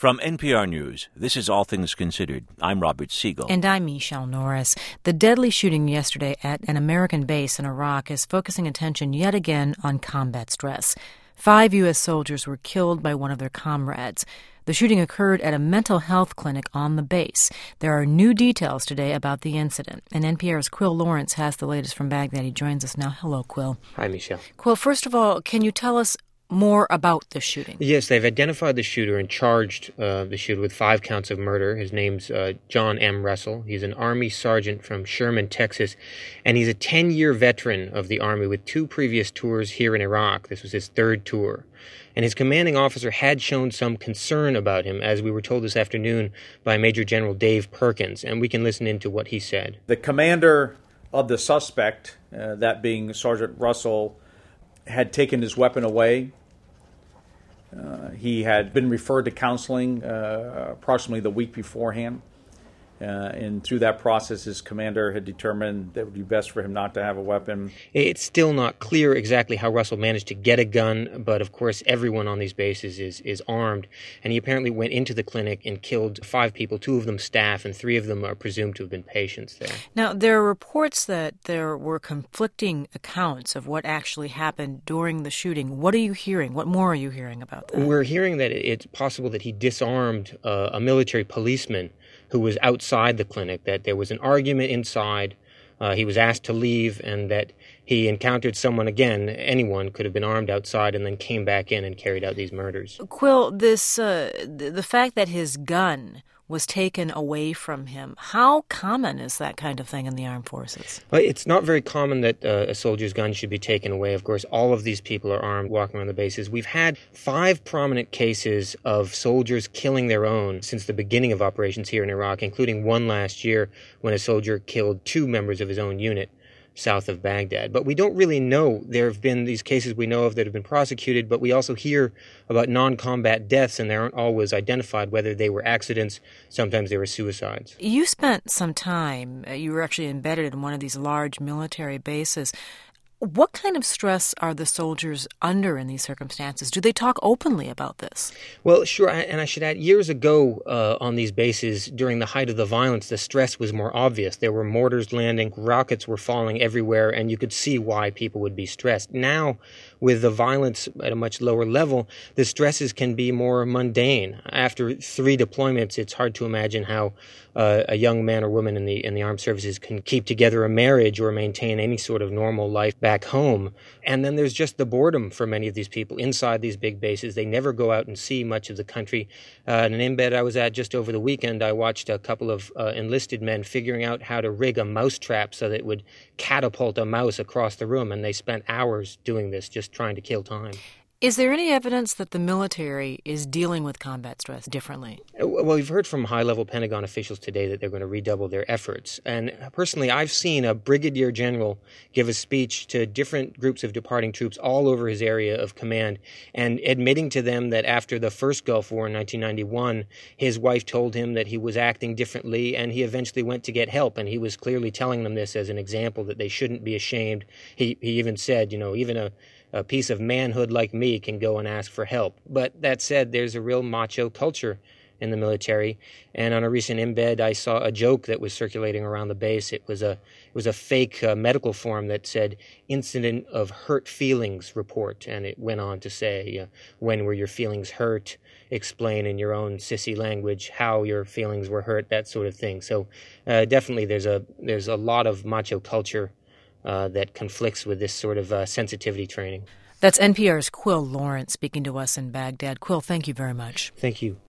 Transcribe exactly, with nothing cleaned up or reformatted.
From N P R News, this is All Things Considered. I'm Robert Siegel. And I'm Michelle Norris. The deadly shooting yesterday at an American base in Iraq is focusing attention yet again on combat stress. Five U S soldiers were killed by one of their comrades. The shooting occurred at a mental health clinic on the base. There are new details today about the incident, and N P R's Quill Lawrence has the latest from Baghdad. He joins us now. Hello, Quill. Hi, Michelle. Quill, first of all, can you tell us more about the shooting? Yes, they've identified the shooter and charged uh, the shooter with five counts of murder. His name's uh, John M. Russell. He's an Army sergeant from Sherman, Texas, and he's a ten-year veteran of the Army with two previous tours here in Iraq. This was his third tour. And his commanding officer had shown some concern about him, as we were told this afternoon by Major General Dave Perkins, and we can listen into what he said. The commander of the suspect, uh, that being Sergeant Russell, had taken his weapon away. Uh, he had been referred to counseling uh, approximately the week beforehand. Uh, and through that process, his commander had determined that it would be best for him not to have a weapon. It's still not clear exactly how Russell managed to get a gun, but of course everyone on these bases is, is armed. And he apparently went into the clinic and killed five people, two of them staff, and three of them are presumed to have been patients there. Now, there are reports that there were conflicting accounts of what actually happened during the shooting. What are you hearing? What more are you hearing about that? We're hearing that it's possible that he disarmed uh, a military policeman who was outside the clinic, that there was an argument inside, uh, he was asked to leave, and that he encountered someone again, anyone could have been armed outside, and then came back in and carried out these murders. Quill, this uh, the fact that his gun was taken away from him, how common is that kind of thing in the armed forces? Well, it's not very common that uh, a soldier's gun should be taken away. Of course, all of these people are armed walking around the bases. We've had five prominent cases of soldiers killing their own since the beginning of operations here in Iraq, including one last year when a soldier killed two members of his own unit south of Baghdad. But we don't really know. There have been these cases we know of that have been prosecuted, but we also hear about non-combat deaths, and they aren't always identified whether they were accidents. Sometimes they were suicides. You spent some time, you were actually embedded in one of these large military bases. What kind of stress are the soldiers under in these circumstances? Do they talk openly about this? Well, sure, and I should add, years ago uh, on these bases, during the height of the violence, the stress was more obvious. There were mortars landing, rockets were falling everywhere, and you could see why people would be stressed. Now, with the violence at a much lower level, the stresses can be more mundane. After three deployments, it's hard to imagine how uh, a young man or woman in the in the armed services can keep together a marriage or maintain any sort of normal life back home. And then there's just the boredom for many of these people inside these big bases. They never go out and see much of the country. Uh, in an embed I was at just over the weekend, I watched a couple of uh, enlisted men figuring out how to rig a mouse trap so that it would catapult a mouse across the room, and they spent hours doing this, just trying to kill time. Is there any evidence that the military is dealing with combat stress differently? Well, we've heard from high-level Pentagon officials today that they're going to redouble their efforts. And personally, I've seen a brigadier general give a speech to different groups of departing troops all over his area of command, and admitting to them that after the first Gulf War in nineteen ninety-one, his wife told him that he was acting differently, and he eventually went to get help. And he was clearly telling them this as an example, that they shouldn't be ashamed. He, he even said, you know, even a A piece of manhood like me can go and ask for help. But that said, there's a real macho culture in the military. And on a recent embed, I saw a joke that was circulating around the base. It was a it was a fake uh, medical form that said "incident of hurt feelings report," and it went on to say, uh, "When were your feelings hurt? Explain in your own sissy language how your feelings were hurt." That sort of thing. So uh, definitely, there's a there's a lot of macho culture Uh, that conflicts with this sort of uh, sensitivity training. That's N P R's Quill Lawrence speaking to us in Baghdad. Quill, thank you very much. Thank you.